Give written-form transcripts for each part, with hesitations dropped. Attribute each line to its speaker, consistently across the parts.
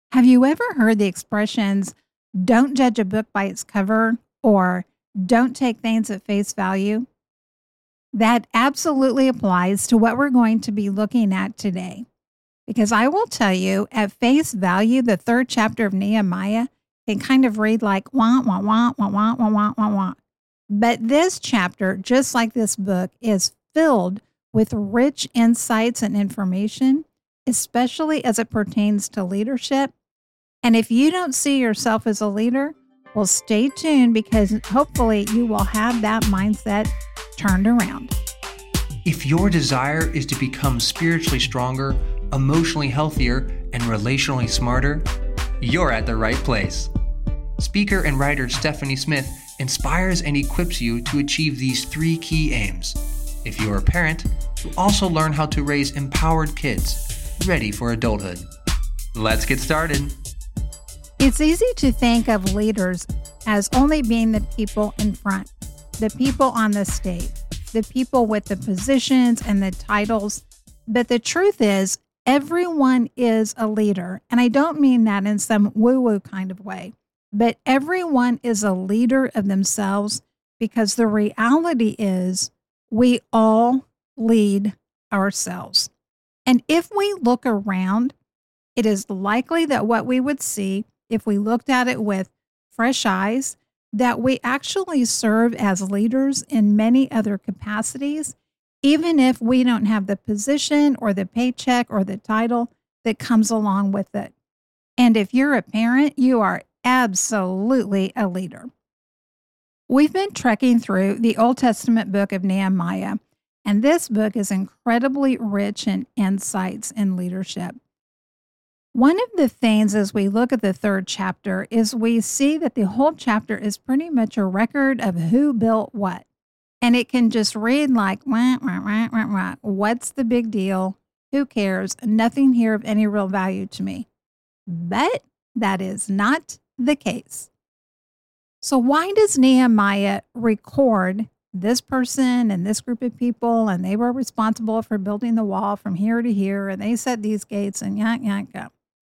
Speaker 1: Have you ever heard the expressions, don't judge a book by its cover or don't take things at face value? That absolutely applies to what we're going to be looking at today. Because I will tell you, at face value, the third chapter of Nehemiah can kind of read like wah, wah, wah, wah, wah, wah, wah, wah, wah. But this chapter, just like this book, is filled with rich insights and information, especially as it pertains to leadership. And if you don't see yourself as a leader, well, stay tuned because hopefully you will have that mindset turned around.
Speaker 2: If your desire is to become spiritually stronger, emotionally healthier, and relationally smarter, you're at the right place. Speaker and writer Stephanie Smith inspires and equips you to achieve these 3 key aims. If you're a parent, you'll also learn how to raise empowered kids, ready for adulthood. Let's get started.
Speaker 1: It's easy to think of leaders as only being the people in front, the people on the stage, the people with the positions and the titles. But the truth is, everyone is a leader. And I don't mean that in some woo-woo kind of way, but everyone is a leader of themselves because the reality is we all lead ourselves. And if we look around, it is likely that what we would see if we looked at it with fresh eyes, that we actually serve as leaders in many other capacities, even if we don't have the position or the paycheck or the title that comes along with it. And if you're a parent, you are absolutely a leader. We've been trekking through the Old Testament book of Nehemiah, and this book is incredibly rich in insights in leadership. One of the things as we look at the third chapter is we see that the whole chapter is pretty much a record of who built what. And it can just read like, wah, wah, wah, wah, wah. What's the big deal? Who cares? Nothing here of any real value to me. But that is not the case. So why does Nehemiah record this person and this group of people, and they were responsible for building the wall from here to here, and they set these gates and yank, yank, yank?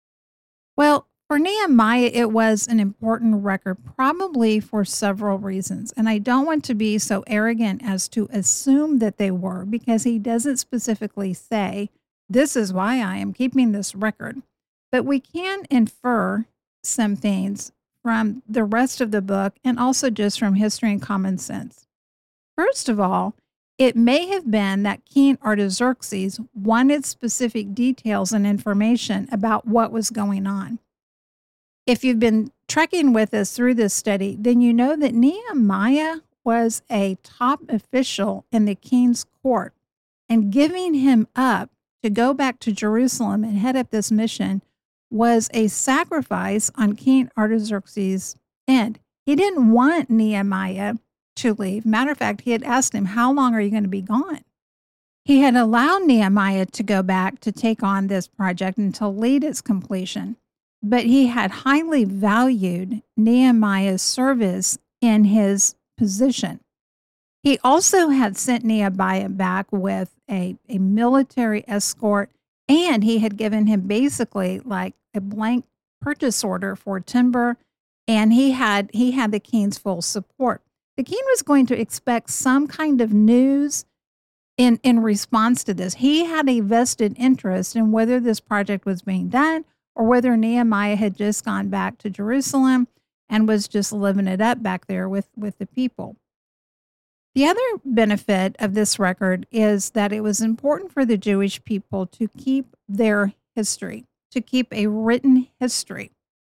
Speaker 1: Well, for Nehemiah, it was an important record, probably for several reasons. And I don't want to be so arrogant as to assume that they were, because he doesn't specifically say, this is why I am keeping this record. But we can infer some things from the rest of the book and also just from history and common sense. First of all, it may have been that King Artaxerxes wanted specific details and information about what was going on. If you've been trekking with us through this study, then you know that Nehemiah was a top official in the king's court, and giving him up to go back to Jerusalem and head up this mission was a sacrifice on King Artaxerxes' end. He didn't want Nehemiah to leave. Matter of fact, he had asked him, how long are you going to be gone? He had allowed Nehemiah to go back to take on this project and to lead its completion. But he had highly valued Nehemiah's service in his position. He also had sent Nehemiah back with a military escort, and he had given him basically like a blank purchase order for timber, and he had the king's full support. The king was going to expect some kind of news in response to this. He had a vested interest in whether this project was being done or whether Nehemiah had just gone back to Jerusalem and was just living it up back there with the people. The other benefit of this record is that it was important for the Jewish people to keep their history, to keep a written history.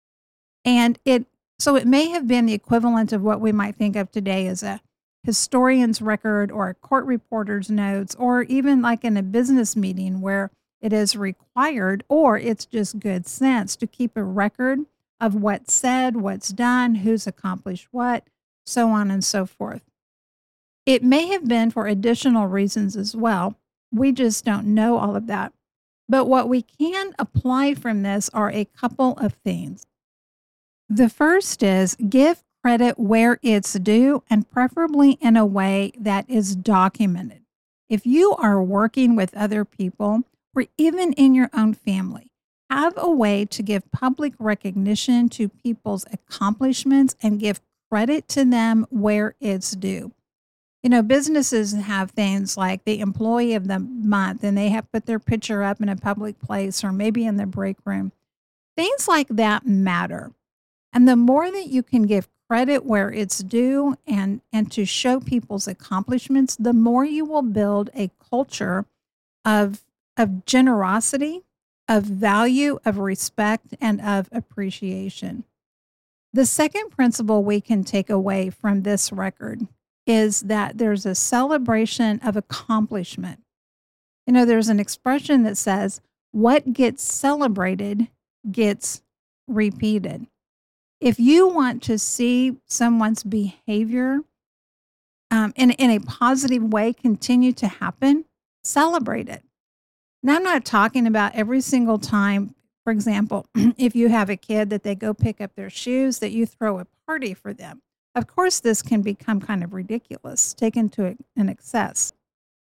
Speaker 1: And so it may have been the equivalent of what we might think of today as a historian's record or a court reporter's notes, or even like in a business meeting where it is required, or it's just good sense to keep a record of what's said, what's done, who's accomplished what, so on and so forth. It may have been for additional reasons as well. We just don't know all of that. But what we can apply from this are a couple of things. The first is give credit where it's due, and preferably in a way that is documented. If you are working with other people, or even in your own family, have a way to give public recognition to people's accomplishments and give credit to them where it's due. Businesses have things like the employee of the month, and they have put their picture up in a public place or maybe in the break room. Things like that matter. And the more that you can give credit where it's due and to show people's accomplishments, the more you will build a culture of generosity, of value, of respect, and of appreciation. The second principle we can take away from this record is that there's a celebration of accomplishment. There's an expression that says, what gets celebrated gets repeated. If you want to see someone's behavior in a positive way continue to happen, celebrate it. Now, I'm not talking about every single time, for example, if you have a kid that they go pick up their shoes, that you throw a party for them. Of course, this can become kind of ridiculous, taken to an excess.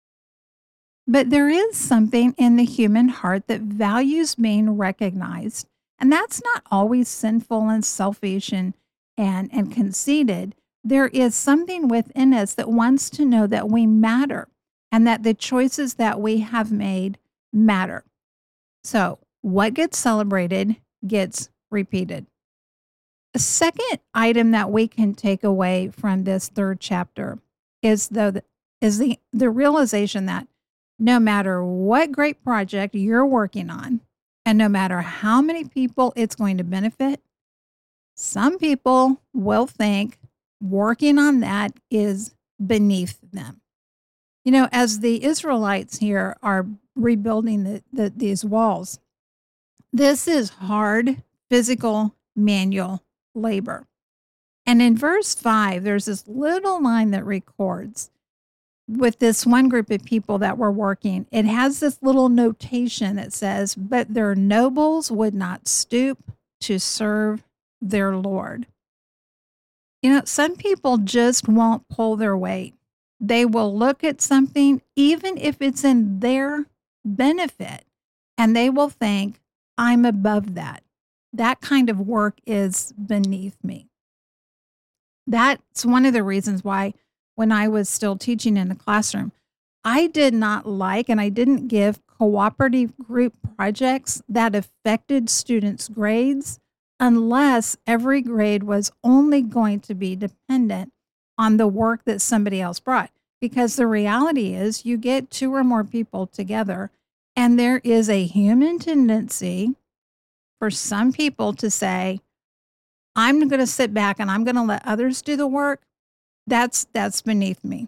Speaker 1: But there is something in the human heart that values being recognized. And that's not always sinful and selfish and conceited. There is something within us that wants to know that we matter and that the choices that we have made matter. So what gets celebrated gets repeated. The second item that we can take away from this third chapter is the realization that no matter what great project you're working on, and no matter how many people it's going to benefit, some people will think working on that is beneath them. As the Israelites here are rebuilding these walls, this is hard, physical, manual labor. And in verse 5, there's this little line that records with this one group of people that were working. It has this little notation that says, but their nobles would not stoop to serve their Lord. Some people just won't pull their weight. They will look at something, even if it's in their benefit, and they will think, I'm above that. That kind of work is beneath me. That's one of the reasons why when I was still teaching in the classroom, I did not like and I didn't give cooperative group projects that affected students' grades unless every grade was only going to be dependent on the work that somebody else brought. Because the reality is you get two or more people together and there is a human tendency for some people to say, I'm going to sit back and I'm going to let others do the work. That's beneath me.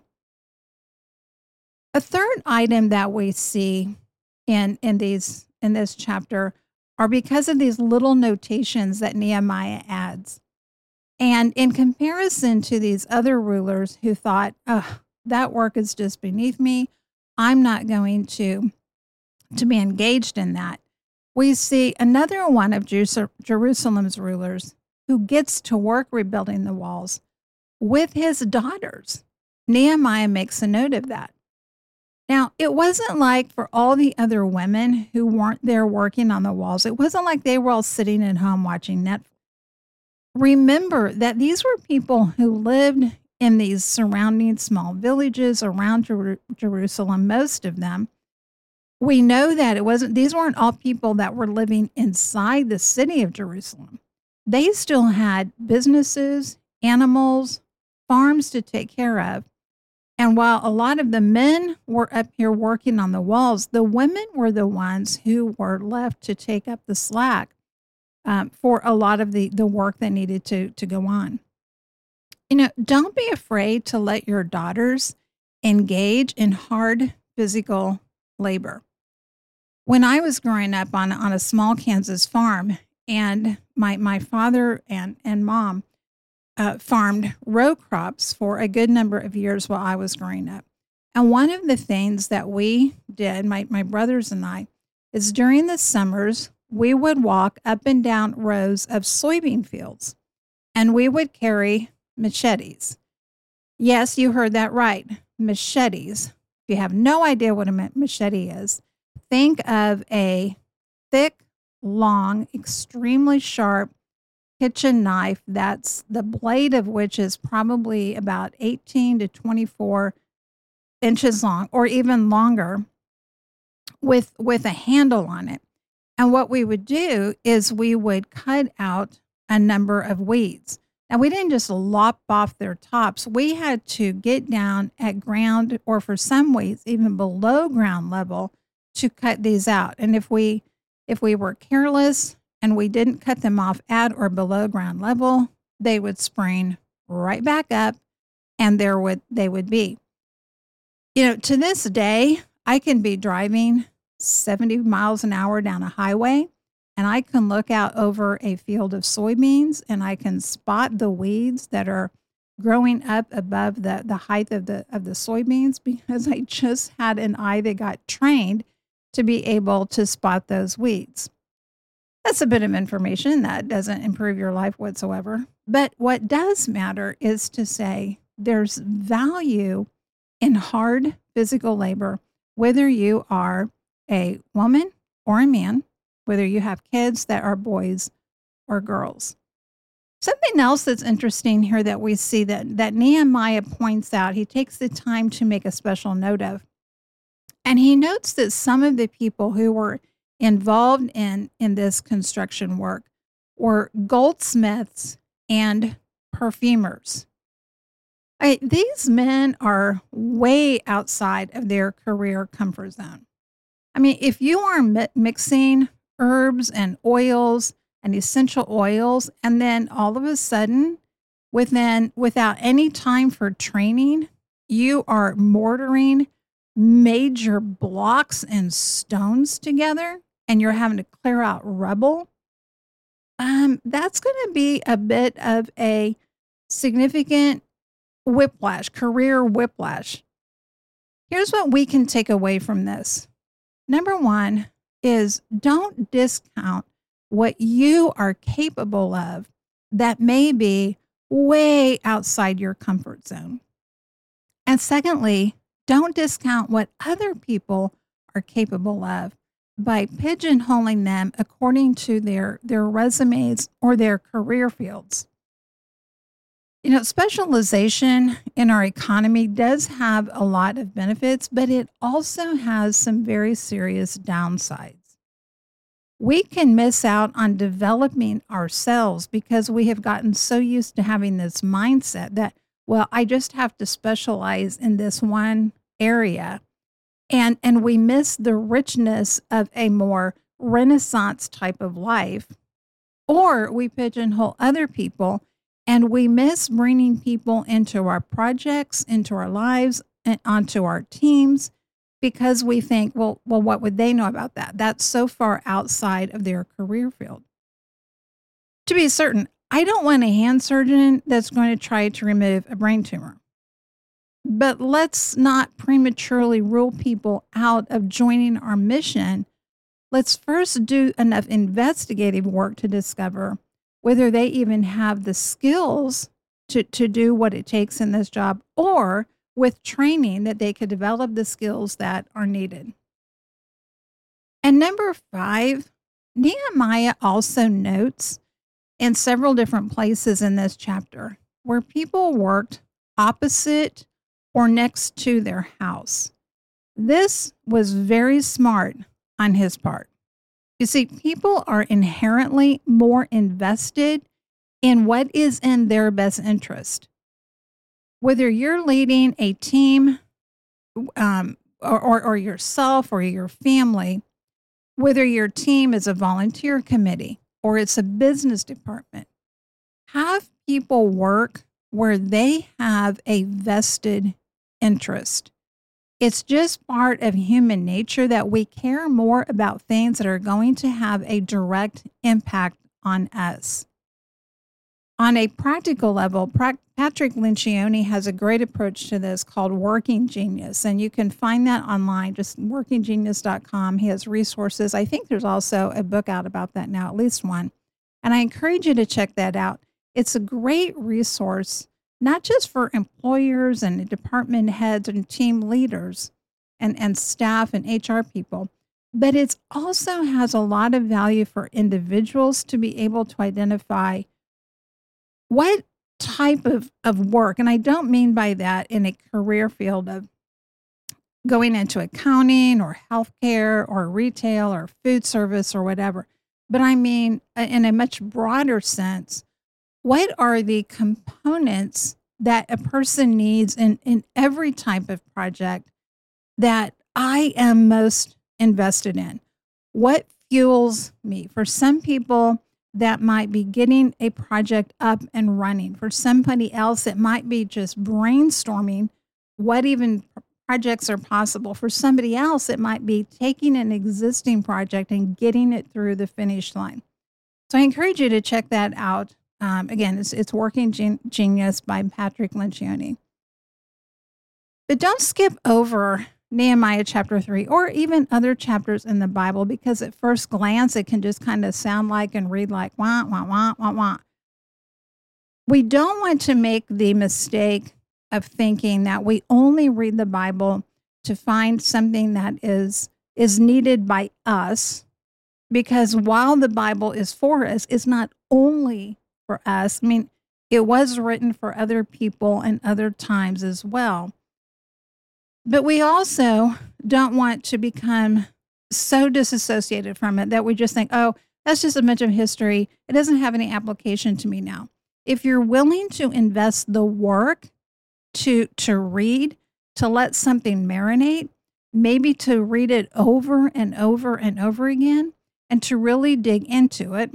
Speaker 1: A third item that we see in this chapter are because of these little notations that Nehemiah adds. And in comparison to these other rulers who thought, oh, that work is just beneath me, I'm not going to be engaged in that. We see another one of Jerusalem's rulers who gets to work rebuilding the walls with his daughters. Nehemiah makes a note of that. Now, it wasn't like for all the other women who weren't there working on the walls, it wasn't like they were all sitting at home watching Netflix. Remember that these were people who lived in these surrounding small villages around Jerusalem, most of them. We know that these weren't all people that were living inside the city of Jerusalem. They still had businesses, animals, farms to take care of. And while a lot of the men were up here working on the walls, the women were the ones who were left to take up the slack for a lot of the work that needed to go on. Don't be afraid to let your daughters engage in hard physical labor. When I was growing up on a small Kansas farm, and my father and mom farmed row crops for a good number of years while I was growing up. And one of the things that we did, my brothers and I, is during the summers, we would walk up and down rows of soybean fields, and we would carry machetes. Yes, you heard that right, machetes. If you have no idea what a machete is, think of a thick, long, extremely sharp kitchen knife that's the blade of which is probably about 18 to 24 inches long or even longer with a handle on it. And what we would do is we would cut out a number of weeds. Now, we didn't just lop off their tops. We had to get down at ground or for some weeds, even below ground level to cut these out. And if we were careless and we didn't cut them off at or below ground level, they would spring right back up and they would be. To this day, I can be driving 70 miles an hour down a highway and I can look out over a field of soybeans and I can spot the weeds that are growing up above the height of the soybeans because I just had an eye that got trained to be able to spot those weeds. That's a bit of information that doesn't improve your life whatsoever. But what does matter is to say there's value in hard physical labor, whether you are a woman or a man, whether you have kids that are boys or girls. Something else that's interesting here that we see that Nehemiah points out, he takes the time to make a special note of. And he notes that some of the people who were involved in this construction work were goldsmiths and perfumers. These men are way outside of their career comfort zone. I mean, if you are mixing herbs and oils and essential oils, and then all of a sudden, without any time for training, you are mortaring major blocks and stones together, and you're having to clear out rubble, that's going to be a bit of a significant whiplash, career whiplash. Here's what we can take away from this. Number one is don't discount what you are capable of that may be way outside your comfort zone. And secondly, don't discount what other people are capable of by pigeonholing them according to their resumes or their career fields. Specialization in our economy does have a lot of benefits, but it also has some very serious downsides. We can miss out on developing ourselves because we have gotten so used to having this mindset that, well, I just have to specialize in this one area. And we miss the richness of a more Renaissance type of life. Or we pigeonhole other people and we miss bringing people into our projects, into our lives, and onto our teams because we think, well, what would they know about that? That's so far outside of their career field. To be certain, I don't want a hand surgeon that's going to try to remove a brain tumor. But let's not prematurely rule people out of joining our mission. Let's first do enough investigative work to discover whether they even have the skills to do what it takes in this job, or with training that they could develop the skills that are needed. And number 5, Nehemiah also notes in several different places in this chapter where people worked opposite or next to their house. This was very smart on his part. You see, people are inherently more invested in what is in their best interest. Whether you're leading a team or yourself or your family, whether your team is a volunteer committee or it's a business department, have people work where they have a vested interest. It's just part of human nature that we care more about things that are going to have a direct impact on us. On a practical level, Patrick Lencioni has a great approach to this called Working Genius, and you can find that online, just workinggenius.com. He has resources. I think there's also a book out about that now, at least one. And I encourage you to check that out. It's a great resource, not just for employers and department heads and team leaders and staff and HR people, but it also has a lot of value for individuals to be able to identify what type of work, and I don't mean by that in a career field of going into accounting or healthcare or retail or food service or whatever, but I mean in a much broader sense, what are the components that a person needs in every type of project that I am most invested in? What fuels me? For some people, that might be getting a project up and running. For somebody else, it might be just brainstorming what even projects are possible. For somebody else, it might be taking an existing project and getting it through the finish line. So I encourage you to check that out. Again, it's Working Genius by Patrick Lencioni. But don't skip over Nehemiah chapter 3 or even other chapters in the Bible, because at first glance, it can just kind of sound like and read like, wah, wah, wah, wah, wah. We don't want to make the mistake of thinking that we only read the Bible to find something that is needed by us, because while the Bible is for us, it's not only for us. I mean, it was written for other people and other times as well. But we also don't want to become so disassociated from it that we just think, oh, that's just a bunch of history. It doesn't have any application to me now. If you're willing to invest the work to read, to let something marinate, maybe to read it over and over and over again, and to really dig into it,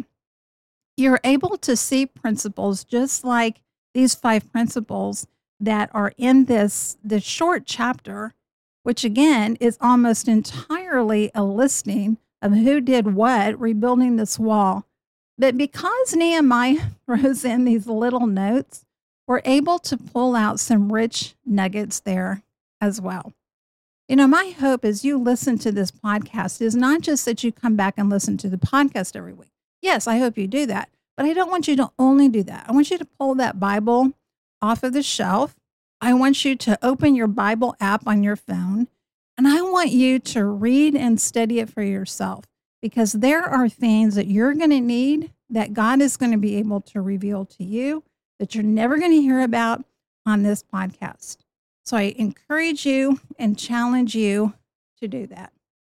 Speaker 1: you're able to see principles just like these 5 principles that are in this short chapter, which again is almost entirely a listing of who did what, rebuilding this wall. But because Nehemiah throws in these little notes, we're able to pull out some rich nuggets there as well. You know, my hope as you listen to this podcast is not just that you come back and listen to the podcast every week. Yes, I hope you do that. But I don't want you to only do that. I want you to pull that Bible off of the shelf. I want you to open your Bible app on your phone, and I want you to read and study it for yourself, because there are things that you're going to need that God is going to be able to reveal to you that you're never going to hear about on this podcast. So I encourage you and challenge you to do that.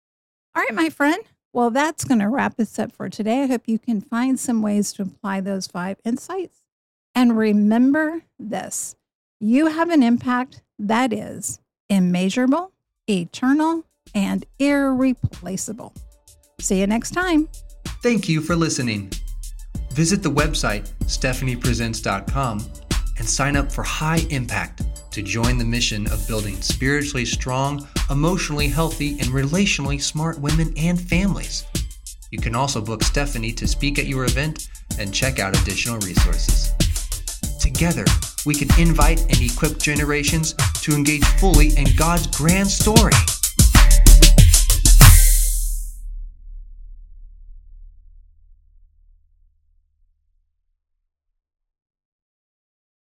Speaker 1: All right, my friend. Well, that's going to wrap us up for today. I hope you can find some ways to apply those 5 insights. And remember this, you have an impact that is immeasurable, eternal, and irreplaceable. See you next time.
Speaker 2: Thank you for listening. Visit the website, stephaniepresents.com, and sign up for High Impact to join the mission of building spiritually strong, emotionally healthy, and relationally smart women and families. You can also book Stephanie to speak at your event and check out additional resources. Together, we can invite and equip generations to engage fully in God's grand story.